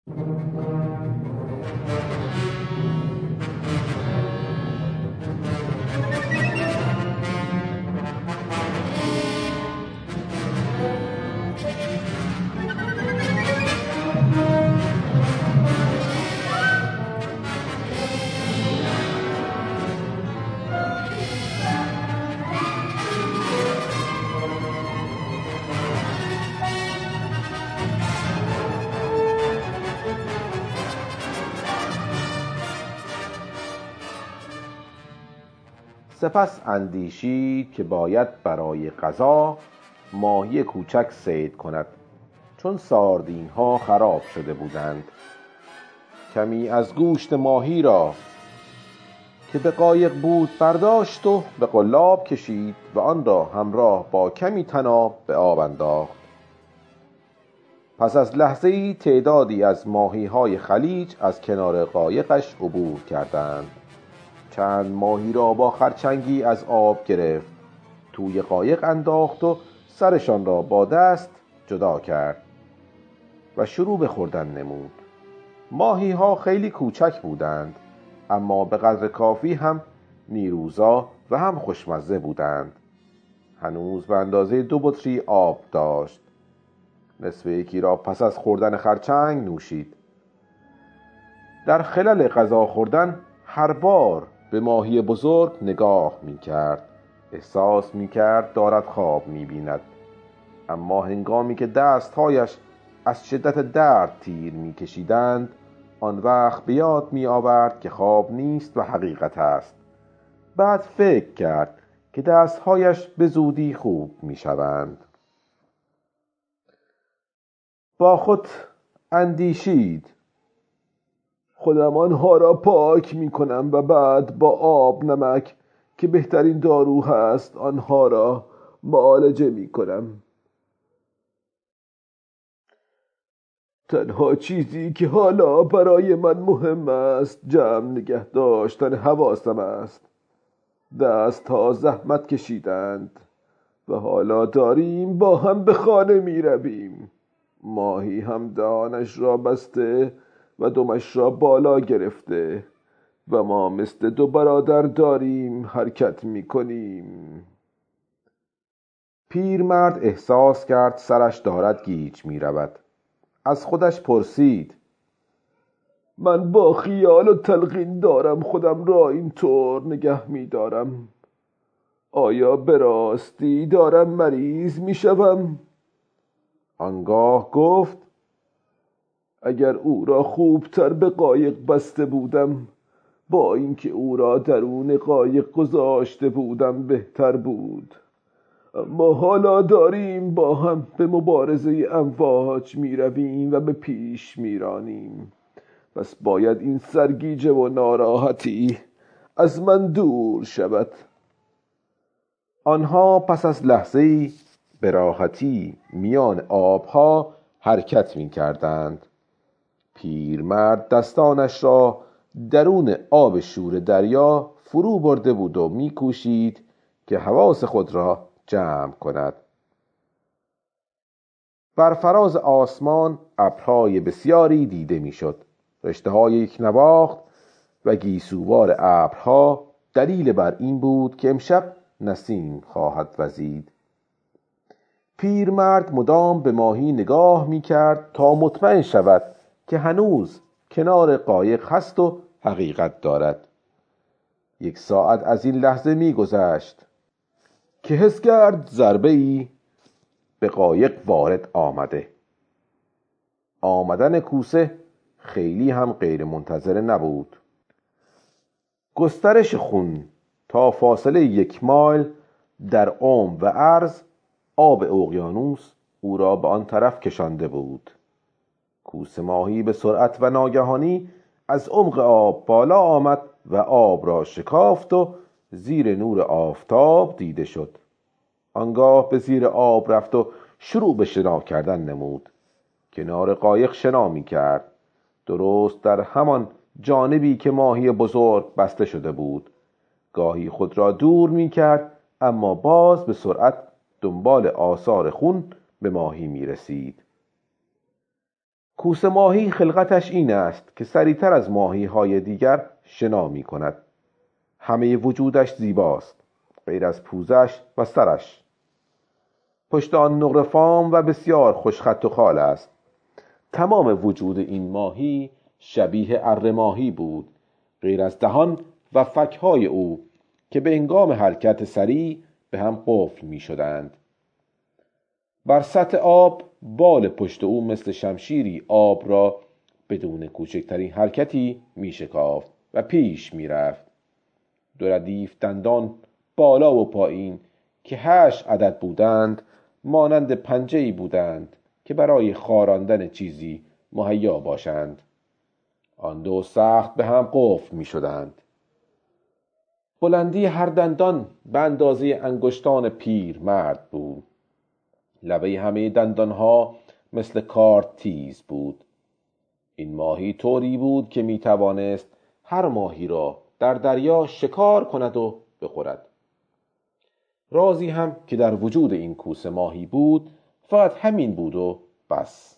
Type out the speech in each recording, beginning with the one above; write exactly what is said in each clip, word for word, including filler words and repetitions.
سپس اندیشید که باید برای غذا ماهی کوچک صید کند، چون ساردین ها خراب شده بودند. کمی از گوشت ماهی را که به قایق بود برداشت و به قلاب کشید و آن را همراه با کمی طناب به آب انداخت. پس از لحظه‌ای تعدادی از ماهی‌های خلیج از کنار قایقش عبور کردند. چند ماهی را با خرچنگی از آب گرفت، توی قایق انداخت و سرشان را با دست جدا کرد و شروع به خوردن نمود. ماهی ها خیلی کوچک بودند، اما به قدر کافی هم نیروزا و هم خوشمزه بودند. هنوز به اندازه دو بطری آب داشت. نصف یکی را پس از خوردن خرچنگ نوشید. در خلال غذا خوردن هر بار به ماهی بزرگ نگاه می کرد. احساس می کرد دارد خواب می بیند. اما هنگامی که دستهایش از شدت درد تیر می کشیدند، آن وقت به یاد می آورد که خواب نیست و حقیقت است. بعد فکر کرد که دستهایش به زودی خوب می شوند. با خود اندیشید: خودم آنها را پاک می کنم و بعد با آب نمک که بهترین دارو هست آنها را معالجه می کنم. تنها چیزی که حالا برای من مهم است جمع نگه داشتن حواسم است. دستها زحمت کشیدند و حالا داریم با هم به خانه می رویم. ماهی هم دهانش را بسته و دمش را بالا گرفته و ما مثل دو برادر داریم حرکت می کنیم. پیرمرد احساس کرد سرش دارد گیج می رود. از خودش پرسید: من با خیال و تلقین دارم خودم را اینطور نگه می دارم. آیا به راستی دارم مریض می شوم؟ آنگاه گفت: اگر او را خوبتر به قایق بسته بودم، با اینکه او را درون قایق گذاشته بودم بهتر بود. اما حالا داریم با هم به مبارزه امواج می رویم و به پیش می رانیم. پس باید این سرگیجه و ناراحتی از من دور شود. آنها پس از لحظه‌ای به راحتی میان آبها حرکت می کردند. پیرمرد دستانش را درون آب شور دریا فرو برده بود و می کوشید که حواس خود را جمع کند. بر فراز آسمان ابرهای بسیاری دیده می شد. رشته های یک نواخت و گیسووار ابرها دلیل بر این بود که امشب نسیم خواهد وزید. پیرمرد مدام به ماهی نگاه می کرد تا مطمئن شود که هنوز کنار قایق هست و حقیقت دارد. یک ساعت از این لحظه می گذشت که حس کرد ضربه‌ای به قایق وارد آمده. آمدن کوسه خیلی هم غیر منتظره نبود. گسترش خون تا فاصله یک مایل در عمق و عرض آب اقیانوس او را به آن طرف کشانده بود. کوسه ماهی به سرعت و ناگهانی از عمق آب بالا آمد و آب را شکافت و زیر نور آفتاب دیده شد. آنگاه به زیر آب رفت و شروع به شنا کردن نمود. کنار قایق شنا می کرد، درست در همان جانبی که ماهی بزرگ بسته شده بود. گاهی خود را دور می کرد، اما باز به سرعت دنبال آثار خون به ماهی می رسید. کوسه ماهی خلقتش این است که سریعتر از ماهی های دیگر شنا می کند. همه وجودش زیباست غیر از پوزش و سرش. پشت آن نقره‌فام و بسیار خوشخط و خال است. تمام وجود این ماهی شبیه اره ماهی بود غیر از دهان و فک‌های او که به هنگام حرکت سریع به هم قفل می شدند. بر سطح آب بال پشت او مثل شمشیری آب را بدون کوچکترین حرکتی می شکافت و پیش می رفت. دو ردیف دندان بالا و پایین که هشت عدد بودند مانند پنجه‌ای بودند که برای خاراندن چیزی مهیا باشند. آن دو سخت به هم قفل می شدند. بلندی هر دندان به اندازه انگشتان پیر مرد بود. لبه همه دندانها مثل کارد تیز بود. این ماهی طوری بود که می توانست هر ماهی را در دریا شکار کند و بخورد. رازی هم که در وجود این کوسه ماهی بود فقط همین بود و بس.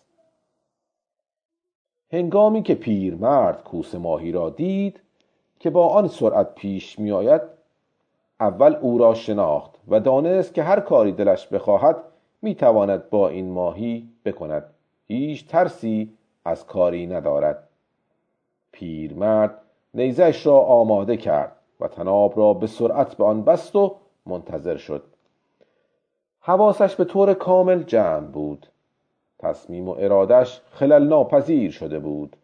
هنگامی که پیرمرد کوسه ماهی را دید که با آن سرعت پیش می آید، اول او را شناخت و دانست که هر کاری دلش بخواهد می تواند با این ماهی بکند. هیچ ترسی از کاری ندارد. پیرمرد نیزه‌اش را آماده کرد و طناب را به سرعت به آن بست و منتظر شد. حواسش به طور کامل جمع بود. تصمیم و ارادش خلل ناپذیر شده بود.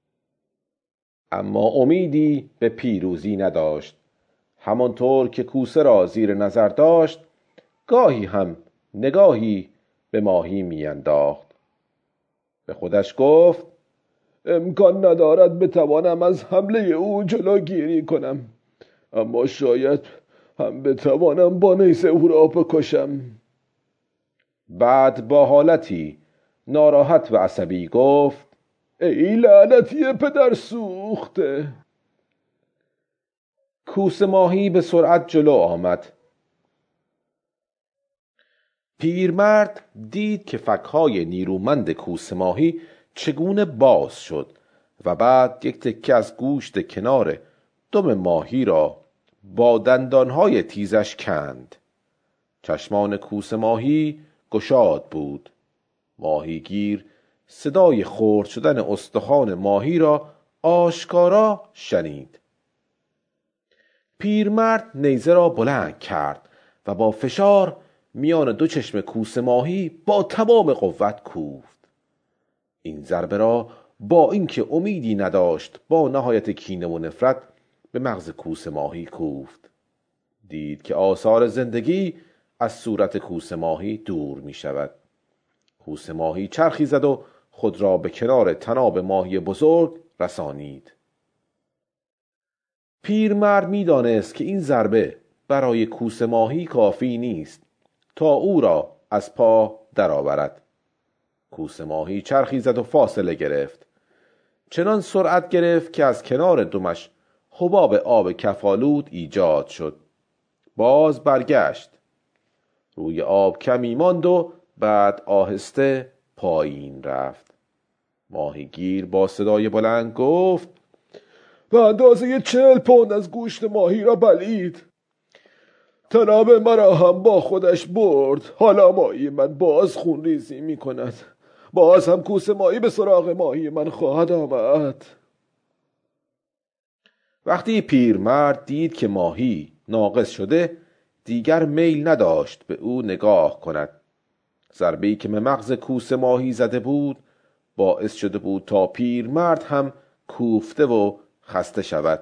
اما امیدی به پیروزی نداشت. همانطور که کوسه را زیر نظر داشت، گاهی هم نگاهی به ماهی می انداخت. به خودش گفت امکان ندارد بتوانم از حمله او جلوگیری کنم، اما شاید هم بتوانم با نیزه او را بکشم. بعد با حالتی ناراحت و عصبی گفت ای لعنتی پدر سوخته. کوسه ماهی به سرعت جلو آمد. پیرمرد دید که فک‌های نیرومند کوسه ماهی چگونه باز شد و بعد یک تکه از گوشت کنار دم ماهی را با دندانهای تیزش کند. چشمان کوسه ماهی گشاد بود. ماهیگیر صدای خرد شدن استخوان ماهی را آشکارا شنید. پیرمرد نیزه را بلند کرد و با فشار میان دو چشم کوسه ماهی با تمام قوت کوفت. این ضربه را با اینکه امیدی نداشت با نهایت کینه و نفرت به مغز کوسه ماهی کوفت. دید که آثار زندگی از صورت کوسه ماهی دور می شود. کوسه ماهی چرخی زد و خود را به کنار طناب ماهی بزرگ رسانید. پیرمرد می دانست که این ضربه برای کوسه ماهی کافی نیست تا او را از پا درآورد. کوسه ماهی چرخی زد و فاصله گرفت. چنان سرعت گرفت که از کنار دمش حباب آب کفالود ایجاد شد. باز برگشت. روی آب کمی ماند و بعد آهسته پایین رفت. ماهیگیر با صدای بلند گفت به اندازه چهل پوند از گوشت ماهی را بلید. طناب مرا هم با خودش برد. حالا ماهی من باز خون ریزی می کند. باز هم کوسه ماهی به سراغ ماهی من خواهد آمد. وقتی پیرمرد دید که ماهی ناقص شده، دیگر میل نداشت به او نگاه کند. ضربه‌ای که به مغز کوسه ماهی زده بود باعث شده بود تا پیرمرد هم کوفته و خسته شود.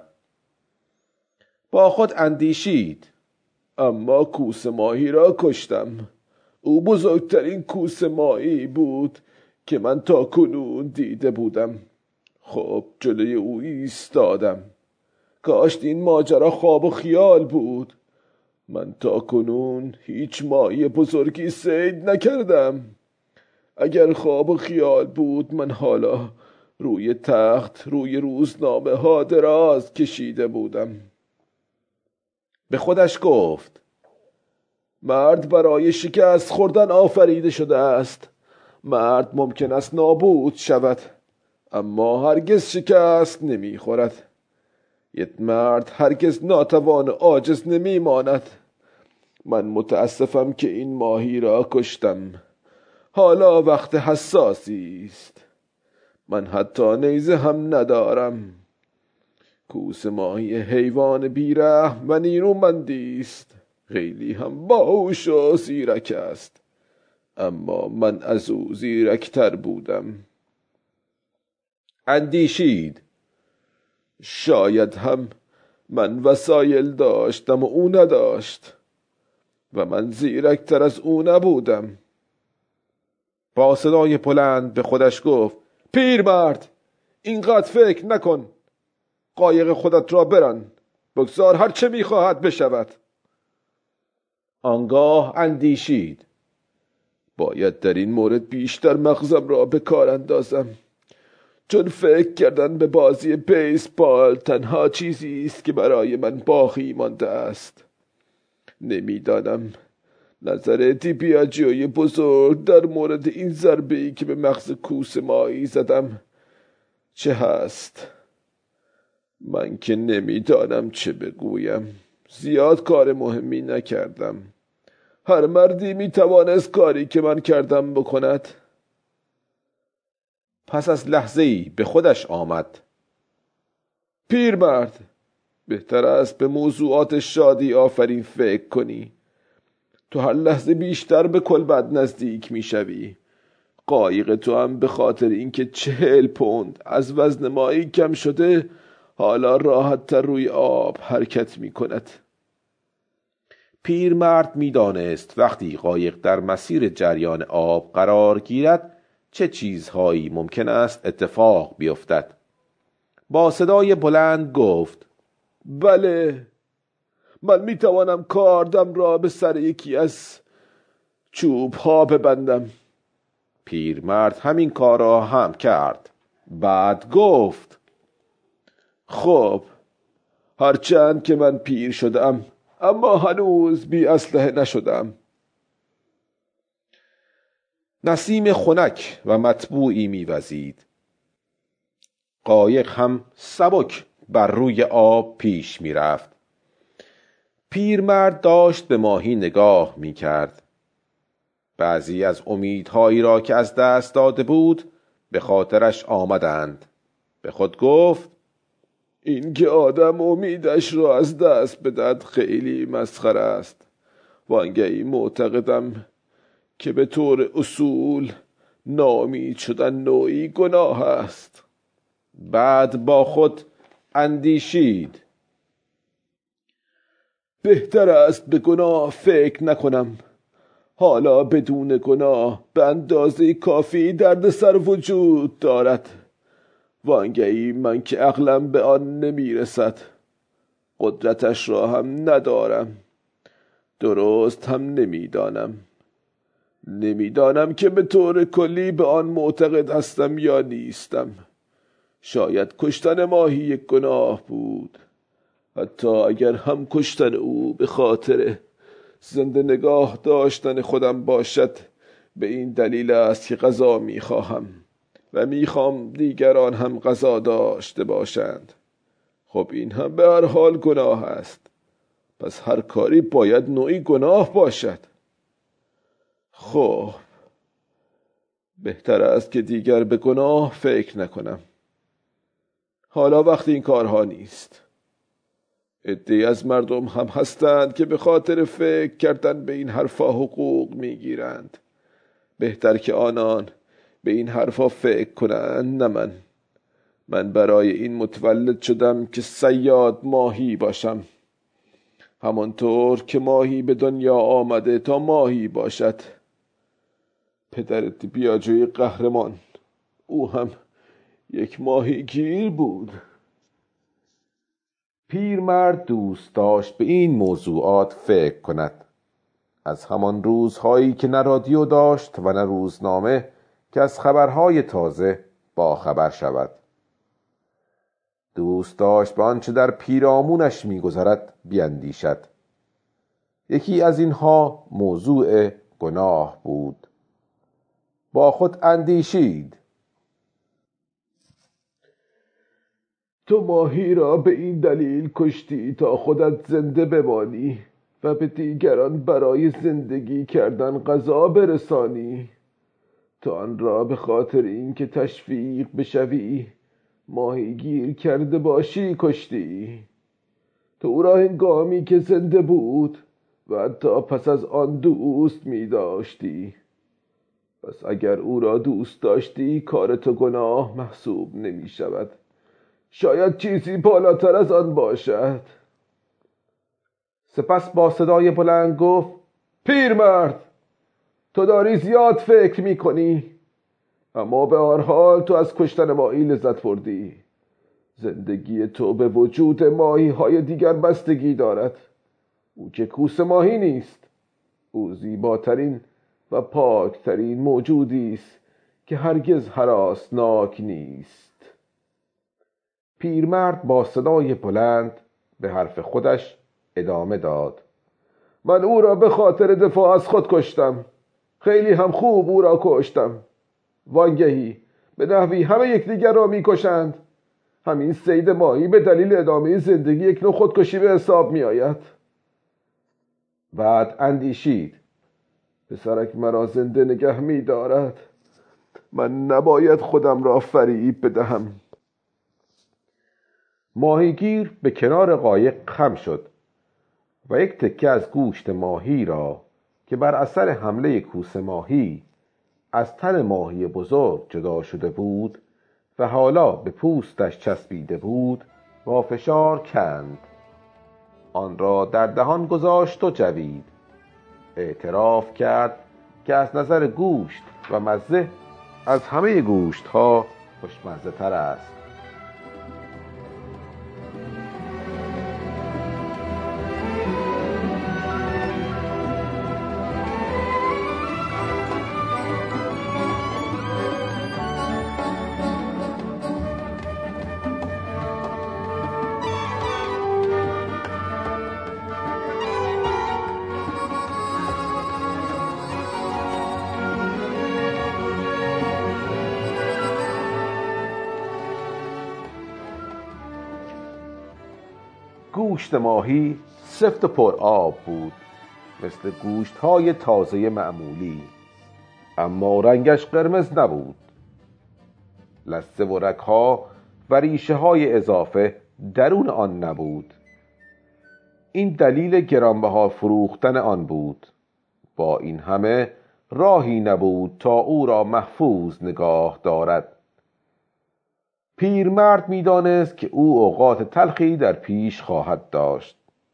با خود اندیشید اما کوسه ماهی را کشتم. او بزرگترین کوسه ماهی بود که من تا کنون دیده بودم. خب جلوی او ایستادم. کاشت این ماجرا خواب و خیال بود. من تا کنون هیچ ماهی بزرگی صید نکردم. اگر خواب و خیال بود من حالا روی تخت روی روزنامه ها دراز کشیده بودم. به خودش گفت مرد برای شکست خوردن آفریده شده است. مرد ممکن است نابود شود، اما هرگز شکست نمی خورد. یک مرد هرگز ناتوان و عاجز نمی ماند. من متاسفم که این ماهی را کشتم. حالا وقت حساسی است. من حتی نیزه هم ندارم. کوس ماهی حیوان بیرحم و نیرومندی است. خیلی هم باهوش و زیرک است، اما من از او زیرکتر بودم. اندیشید. شاید هم من وسایل داشتم و او نداشت و من زیرکتر از او نبودم. با صدای بلند به خودش گفت: پیرمرد، اینقدر فکر نکن. قایق خودت را بران. بگذار هر چه میخواهد بشود. آنگاه اندیشید: باید در این مورد بیشتر مغزم را به کار اندازم، چون فکر کردن به بازی بیسبال تنها چیزی است که برای من باقی مانده است. نمیدانم نظر دیبیاجوی بزرگ در مورد این ضربه‌ای که به مغز کوس ماهی زدم چه هست. من که نمیدانم چه بگویم. زیاد کار مهمی نکردم. هر مردی میتوانست کاری که من کردم بکند. پس از لحظه‌ای به خودش آمد. پیرمرد، بهتر است به موضوعات شادی آفرین فکر کنی. تو هر لحظه بیشتر به کلبد نزدیک میشوی. قایق تو هم به خاطر اینکه چهل پوند از وزن ماهی کم شده حالا راحت تر روی آب حرکت میکند. پیرمرد میدانست وقتی قایق در مسیر جریان آب قرار گیرد چه چیزهایی ممکن است اتفاق بیفتد. با صدای بلند گفت: بله، من میتوانم کاردم را به سر یکی از چوب ها ببندم. پیرمرد همین کار را هم کرد. بعد گفت: خب، هرچند که من پیر شدم اما هنوز بی اسلحه نشدم. نسیم خنک و مطبوعی میوزید. قایق هم سبک بر روی آب پیش میرفت. پیرمرد داشت به ماهی نگاه میکرد. بعضی از امیدهایی را که از دست داده بود به خاطرش آمدند. به خود گفت: این که آدم امیدش را از دست بدهد خیلی مسخره است. وانگهی معتقدم که به طور اصول ناامید شدن نوعی گناه است. بعد با خود اندیشید: بهتر است به گناه فکر نکنم. حالا بدون گناه به اندازه کافی دردسر وجود دارد. وانگهی من که عقلم به آن نمیرسد، قدرتش را هم ندارم. درست هم نمیدانم. نمیدانم که به طور کلی به آن معتقد هستم یا نیستم. شاید کشتن ماهی یک گناه بود، حتی اگر هم کشتن او به خاطر زنده نگاه داشتن خودم باشد. به این دلیل است که غذا میخواهم و میخوام دیگران هم غذا داشته باشند. خب این هم به هر حال گناه است. پس هر کاری باید نوعی گناه باشد. خب بهتر است که دیگر به گناه فکر نکنم. حالا وقت این کارها نیست. عده‌ای از مردم هم هستند که به خاطر فکر کردن به این حرفا حقوق میگیرند. بهتر که آنان به این حرفا فکر کنند، نه من. من برای این متولد شدم که صیاد ماهی باشم. همانطور که ماهی به دنیا آمده تا ماهی باشد. پدرت بیاجوی قهرمان، او هم یک ماهی گیر بود. پیرمرد دوست داشت به این موضوعات فکر کند. از همان روزهایی که نه رادیو داشت و نه روزنامه که از خبرهای تازه با خبر شود. دوست داشت به آنچه در پیرامونش می‌گذرد بیندیشد. یکی از اینها موضوع گناه بود. با خود اندیشید: تو ماهی را به این دلیل کشتی تا خودت زنده بمانی و به دیگران برای زندگی کردن غذا برسانی. تو آن را به خاطر اینکه تشویق بشوی ماهیگیر کرده باشی کشتی. تو او را هنگامی که زنده بود و حتی پس از آن دوست می داشتی. پس اگر او را دوست داشتی کار تو گناه محسوب نمی شود. شاید چیزی بالاتر از آن باشد. سپس با صدای بلند گفت: پیرمرد، تو داری زیاد فکر می کنی، اما به هر حال تو از کشتن ماهی لذت بردی. زندگی تو به وجود ماهی های دیگر بستگی دارد. او که کوسه ماهی نیست. او زیباترین و پاکترین موجودی است که هرگز هراسناک نیست. پیرمرد با صدای بلند به حرف خودش ادامه داد: من او را به خاطر دفاع از خود کشتم. خیلی هم خوب او را کشتم. وانگهی به نحوی همه یکدیگر را میکشند. همین صید ماهی به دلیل ادامه زندگی یک نوع خودکشی به حساب می آید. بعد اندیشید: پسرک مرا زنده نگه می دارد. من نباید خودم را فریب بدهم. ماهیگیر به کنار قایق خم شد و یک تکه از گوشت ماهی را که بر اثر حمله کوسه ماهی از تن ماهی بزرگ جدا شده بود و حالا به پوستش چسبیده بود با فشار کند. آن را در دهان گذاشت و جوید. اعتراف کرد که از نظر گوشت و مزه از همه گوشت ها خوشمزه تر است. گوشت ماهی سفت و پر آب بود، مثل گوشت های تازه معمولی، اما رنگش قرمز نبود. لثه و رگ‌ها و ریشه های اضافه درون آن نبود. این دلیل گرانبها فروختن آن بود. با این همه راهی نبود تا او را محفوظ نگاه دارد. پیرمرد می‌دانست که او اوقات تلخی در پیش خواهد داشت.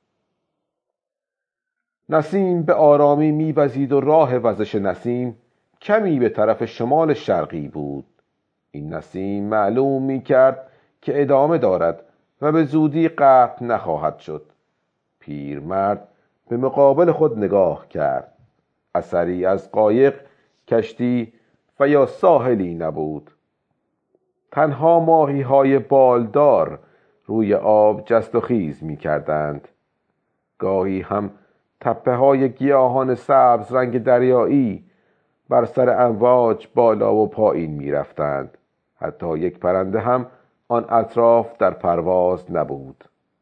نسیم به آرامی می‌وزید و راه وزش نسیم کمی به طرف شمال شرقی بود. این نسیم معلوم می‌کرد که ادامه دارد و به زودی قطع نخواهد شد. پیرمرد به مقابل خود نگاه کرد. اثری از قایق، کشتی و یا ساحلی نبود. تنها ماهی‌های بالدار روی آب جست و خیز می‌کردند. گاهی هم تپه‌های گیاهان سبز رنگ دریایی بر سر امواج بالا و پایین می‌رفتند. حتی یک پرنده هم آن اطراف در پرواز نبود.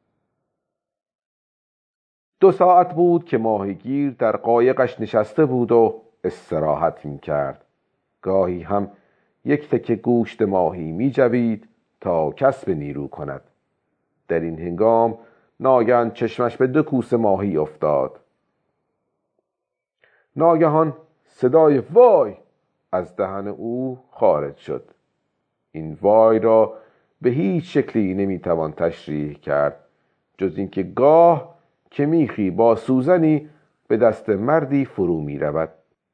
دو ساعت بود که ماهیگیر در قایقش نشسته بود و استراحت می‌کرد. گاهی هم یک تکه گوشت ماهی می جوید تا کسب نیرو کند. در این هنگام ناگهان چشمش به دو کوسه ماهی افتاد. ناگهان صدای وای از دهن او خارج شد. این وای را به هیچ شکلی نمیتوان تشریح کرد جز اینکه گاه که میخی با سوزنی به دست مردی فرو می رود.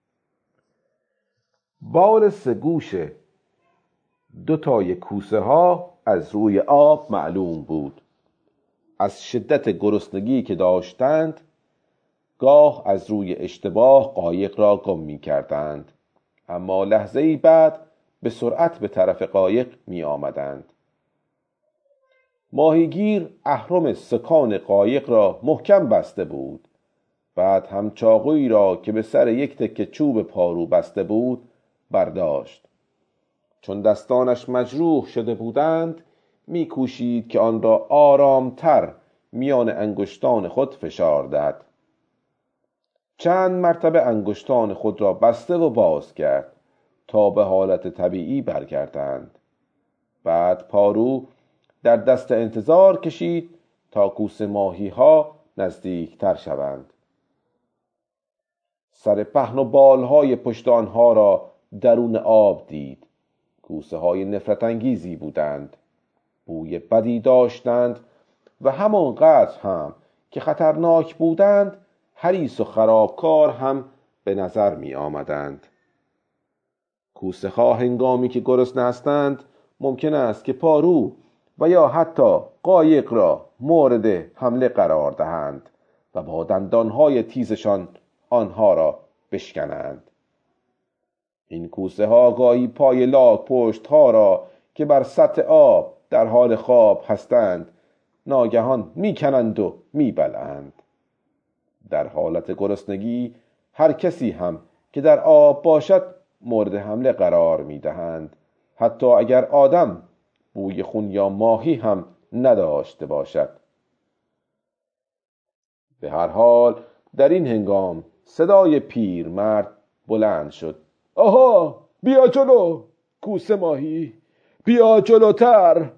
بال سه گوش دو تای کوسه ها از روی آب معلوم بود. از شدت گرسنگی که داشتند گاه از روی اشتباه قایق را گم می کردند، اما لحظه‌ای بعد به سرعت به طرف قایق می آمدند. ماهیگیر اهرم سکان قایق را محکم بسته بود. بعد هم چاقویی را که به سر یک تکه چوب پارو بسته بود برداشت. چون دستانش مجروح شده بودند می‌کوشید که آن را آرامتر میان انگشتان خود فشار دهد. چند مرتبه انگشتان خود را بسته و باز کرد تا به حالت طبیعی برگردند. بعد پارو در دست انتظار کشید تا کوسه ماهی ها نزدیک تر شوند. سر پهن و بالهای پشت آنها را درون آب دید. کوسه های نفرت انگیزی بودند. بوی بدی داشتند و همانقدر هم که خطرناک بودند حریص و خرابکار هم به نظر می آمدند. کوسه ها هنگامی که گرسنه هستند ممکن است که پارو و یا حتی قایق را مورد حمله قرار دهند و با دندانهای تیزشان آنها را بشکنند. این کوسه ها گاهی پای لاک پشت ها را که بر سطح آب در حال خواب هستند ناگهان میکنند و میبلند. در حالت گرسنگی هر کسی هم که در آب باشد مورد حمله قرار میدهند، حتی اگر آدم بوی خون یا ماهی هم نداشته باشد. به هر حال در این هنگام صدای پیر مرد بلند شد. آها، بیا جلو کوسه ماهی، بیا جلوتر.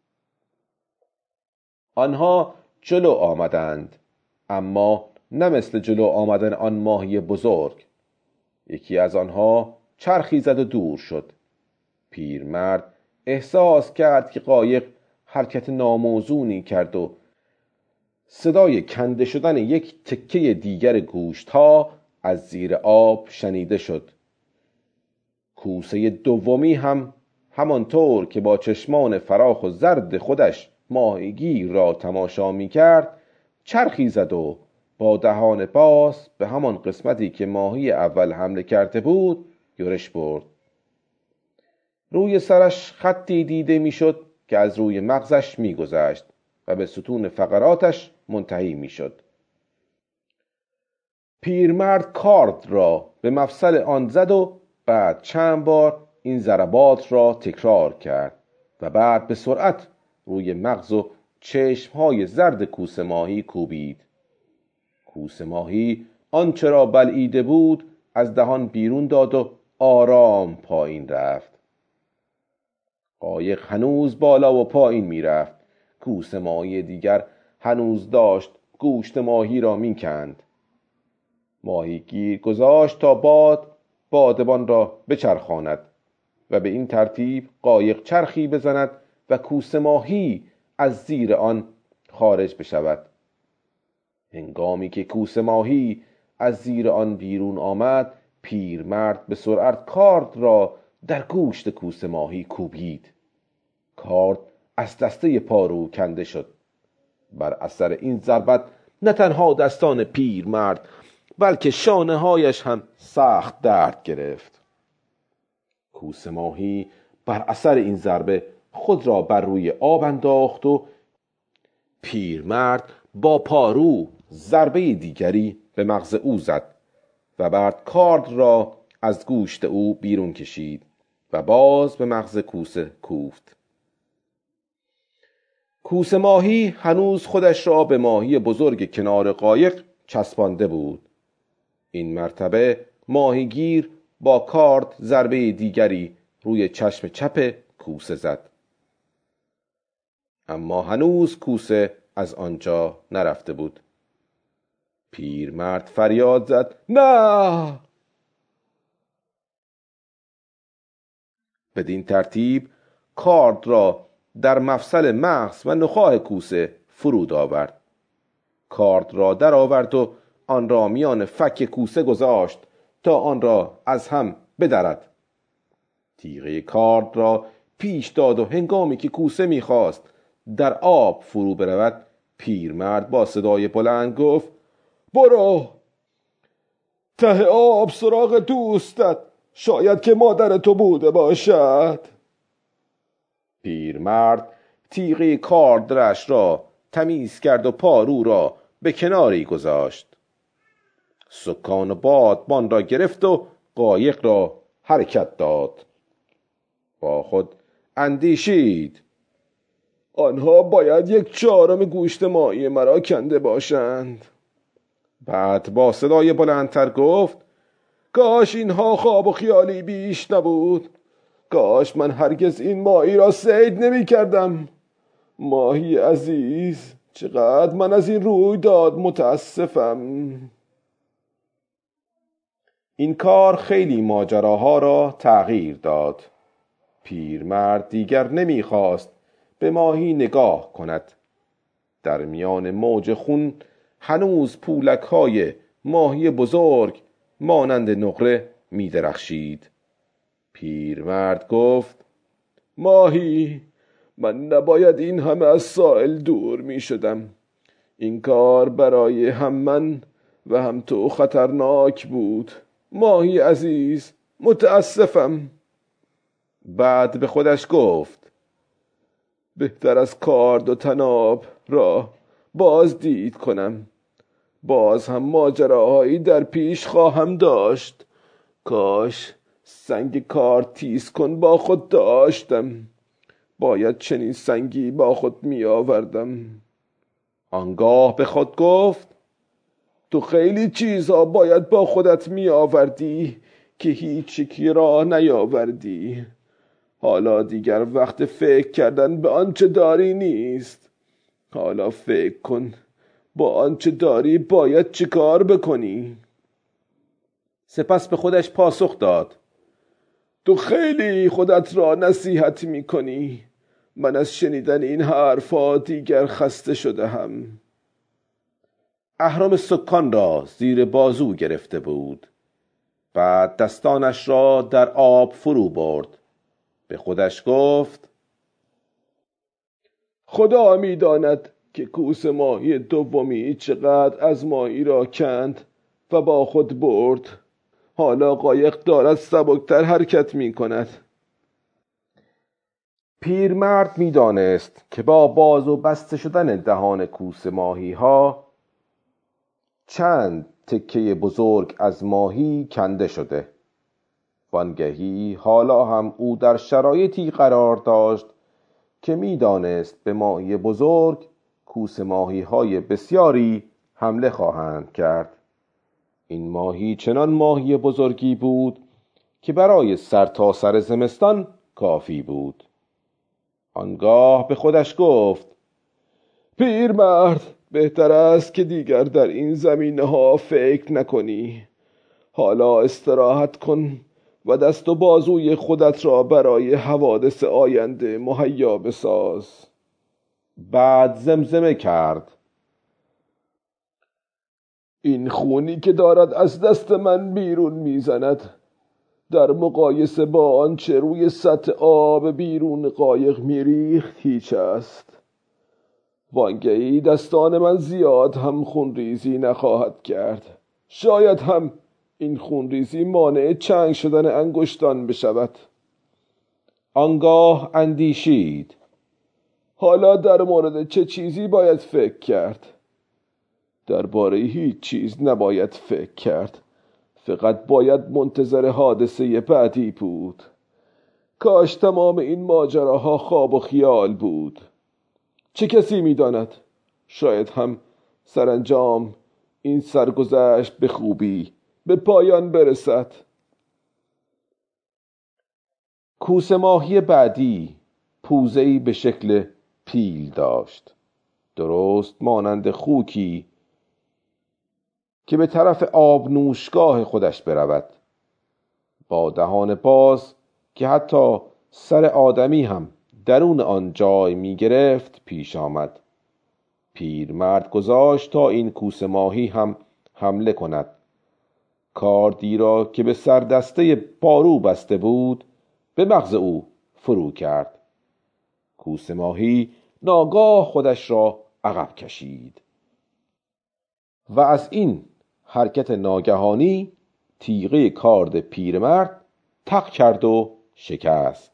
آنها جلو آمدند، اما نه مثل جلو آمدن آن ماهی بزرگ. یکی از آنها چرخی زد و دور شد. پیرمرد احساس کرد که قایق حرکت ناموزونی کرد و صدای کنده شدن یک تکه دیگر گوشت ها از زیر آب شنیده شد. کوسه دومی هم همانطور که با چشمان فراخ و زرد خودش ماهیگیر را تماشا می کرد چرخی زد و با دهان باز به همان قسمتی که ماهی اول حمله کرده بود یورش برد. روی سرش خطی دیده می شد که از روی مغزش می گذشت و به ستون فقراتش منتهی می شد. پیرمرد کارد را به مفصل آن زد و بعد چند بار این ضربات را تکرار کرد و بعد به سرعت روی مغز و چشمهای زرد کوسه ماهی کوبید. کوسه ماهی آنچه را بلعیده بود از دهان بیرون داد و آرام پایین رفت. قایق هنوز بالا و پایین می رفت. کوسه ماهی دیگر هنوز داشت گوشت ماهی را می کند. ماهیگیر گذاشت تا باد بادبان را بچرخاند و به این ترتیب قایق چرخی بزند و کوسه ماهی از زیر آن خارج بشود. هنگامی که کوسه ماهی از زیر آن بیرون آمد، پیرمرد به سرعت کارد را در گوشت کوسه ماهی کوبید. کارد از دسته پارو کنده شد. بر اثر این ضربت نه تنها دستان پیرمرد بلکه شانه هایش هم سخت درد گرفت. کوسه ماهی بر اثر این ضربه خود را بر روی آب انداخت و پیرمرد با پارو ضربه دیگری به مغز او زد و بعد کارد را از گوشت او بیرون کشید و باز به مغز کوسه کوفت. کوسه ماهی هنوز خودش را به ماهی بزرگ کنار قایق چسبانده بود. این مرتبه ماهیگیر با کارد ضربه دیگری روی چشم چپ کوسه زد. اما هنوز کوسه از آنجا نرفته بود. پیرمرد فریاد زد: نه! بدین ترتیب کارد را در مفصل مغز و نخاع کوسه فرود آورد. کارد را در آورد و آن را میان فک کوسه گذاشت تا آن را از هم بدرد. تیغه کارد را پیش داد و هنگامی که کوسه میخواست در آب فرو برود، پیرمرد با صدای بلند گفت: برو ته آب سراغ دوستت، شاید که مادر تو بوده باشد. پیرمرد تیغه کاردرش را تمیز کرد و پارو را به کناری گذاشت. سکان بادبان را گرفت و قایق را حرکت داد. با خود اندیشید: آنها باید یک چهارم گوشت ماهی مرا کنده باشند. بعد با صدای بلندتر گفت: کاش اینها خواب و خیالی بیش نبود. کاش من هرگز این ماهی را صید نمی کردم. ماهی عزیز، چقدر من از این رویداد متاسفم. این کار خیلی ماجراها را تغییر داد. پیرمرد دیگر نمیخواست به ماهی نگاه کند. در میان موج خون هنوز پولک های ماهی بزرگ مانند نقره می درخشید. پیرمرد گفت: ماهی، من نباید این همه از ساحل دور می شدم. این کار برای هم من و هم تو خطرناک بود. ماهی عزیز، متاسفم. بعد به خودش گفت: بهتر از کارد و تناب را بازدید کنم. باز هم ماجراهایی در پیش خواهم داشت. کاش سنگ کار تیز کن با خود داشتم. باید چنین سنگی با خود می آوردم. آنگاه به خود گفت: تو خیلی چیزها باید با خودت می آوردی که هیچ یکی را نیاوردی. حالا دیگر وقت فکر کردن به آنچه داری نیست. حالا فکر کن با آنچه داری باید چه کار بکنی. سپس به خودش پاسخ داد: تو خیلی خودت را نصیحت می کنی. من از شنیدن این حرفا دیگر خسته شده هم. اهرم سکان را زیر بازو گرفته بود. بعد دستانش را در آب فرو برد. به خودش گفت: خدا می داند که کوس ماهی دومی چقدر از ماهی را کند و با خود برد. حالا قایق دارد سبکتر حرکت می کند. پیرمرد می دانست که با باز و بسته شدن دهان کوس ماهی ها چند تکه بزرگ از ماهی کنده شده. وانگهی حالا هم او در شرایطی قرار داشت که می دانست به ماهی بزرگ کوس ماهی های بسیاری حمله خواهند کرد. این ماهی چنان ماهی بزرگی بود که برای سر تا سر زمستان کافی بود. آنگاه به خودش گفت: پیرمرد، بهتر است که دیگر در این زمینه ها فکر نکنی. حالا استراحت کن و دست و بازوی خودت را برای حوادث آینده مهیا بساز. بعد زمزمه کرد: این خونی که دارد از دست من بیرون میزند در مقایسه با آنچه روی سطح آب بیرون قایق میریخت هیچ است. وانگهی دستان من زیاد هم خونریزی نخواهد کرد. شاید هم این خونریزی مانع چنگ شدن انگشتان بشود. آنگاه اندیشید: حالا در مورد چه چیزی باید فکر کرد؟ درباره هیچ چیز نباید فکر کرد. فقط باید منتظر حادثه بعدی بود. کاش تمام این ماجراها خواب و خیال بود. چه کسی می‌داند؟ شاید هم سرانجام این سرگذشت به خوبی به پایان برسد. کوس ماهی بعدی پوزه‌ای به شکل پیل داشت، درست مانند خوکی که به طرف آب نوشگاه خودش برود، با دهان باز که حتی سر آدمی هم درون آن جای می گرفت پیش آمد. پیرمرد گذاشت تا این کوس ماهی هم حمله کند. کاردی را که به سر دسته پارو بسته بود به مغز او فرو کرد. کوس ماهی ناگاه خودش را عقب کشید و از این حرکت ناگهانی تیغه کارد پیرمرد تق کرد و شکست.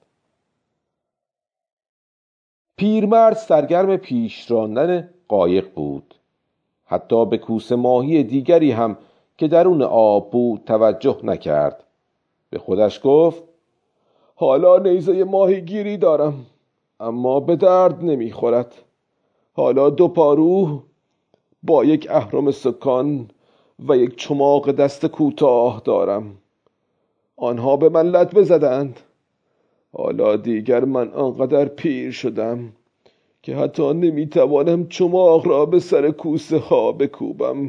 پیرمرد سرگرم پیش راندن قایق بود. حتی به کوس ماهی دیگری هم که درون آب بود توجه نکرد. به خودش گفت حالا نیزه ماهیگیری دارم، اما به درد نمیخورد. حالا دو پارو با یک اهرم سکان و یک چماق دست کوتاه دارم. آنها به من لطمه زدند. حالا دیگر من آنقدر پیر شدم که حتی نمیتوانم چماق را به سر کوسه ها بکوبم.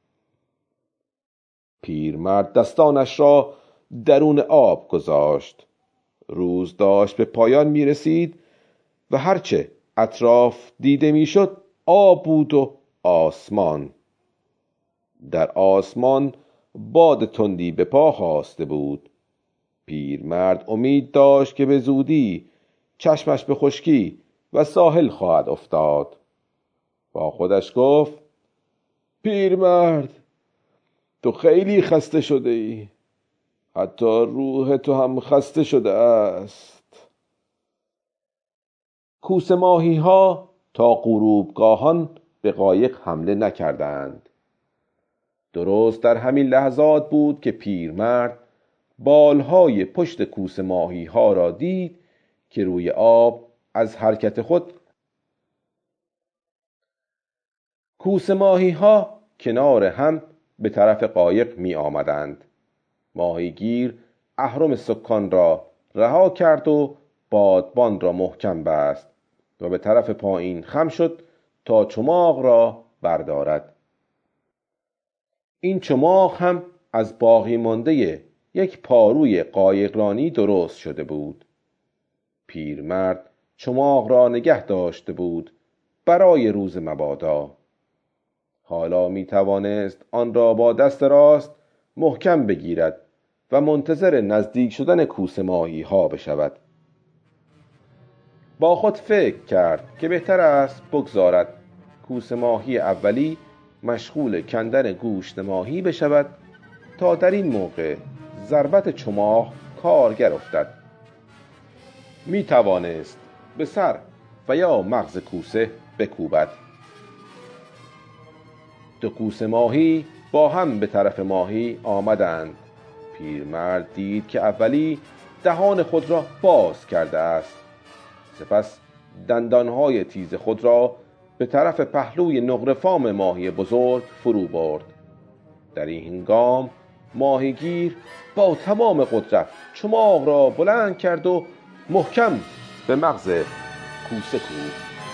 پیرمرد دستانش را درون آب گذاشت. روز داشت به پایان می رسید و هرچه اطراف دیده می شد آب بود و آسمان. در آسمان باد تندی به پا خاسته بود. پیرمرد امید داشت که به زودی چشمش به خشکی و ساحل خواهد افتاد. با خودش گفت پیرمرد، تو خیلی خسته شده ای. حتی روح تو هم خسته شده است. کوسه ماهی ها تا غروبگاهان به قایق حمله نکردند. درست در همین لحظات بود که پیرمرد بالهای پشت کوسه ماهی ها را دید که روی آب از حرکت خود کوسه ماهی ها کنار هم به طرف قایق می آمدند. ماهیگیر اهرم سکان را رها کرد و بادبان را محکم بست و به طرف پایین خم شد تا چماق را بردارد. این چماق هم از باقی مانده یک پاروی قایقرانی درست شده بود. پیرمرد چماق را نگه داشته بود برای روز مبادا. حالا می توانست آن را با دست راست محکم بگیرد و منتظر نزدیک شدن کوسه ماهی ها بشود. با خود فکر کرد که بهتر است بگذارد کوسه ماهی اولی مشغول کندن گوشت ماهی بشود تا در این موقع ضربت چماق کارگر افتد. می توانست به سر و یا مغز کوسه بکوبد. دو کوسه ماهی با هم به طرف ماهی آمدند. پیرمرد دید که اولی دهان خود را باز کرده است. سپس دندانهای تیز خود را به طرف پهلوی نقره‌فام ماهی بزرگ فرو برد. در این هنگام ماهیگیر با تمام قدرت چماق را بلند کرد و محکم به مغز کوسه کوبید.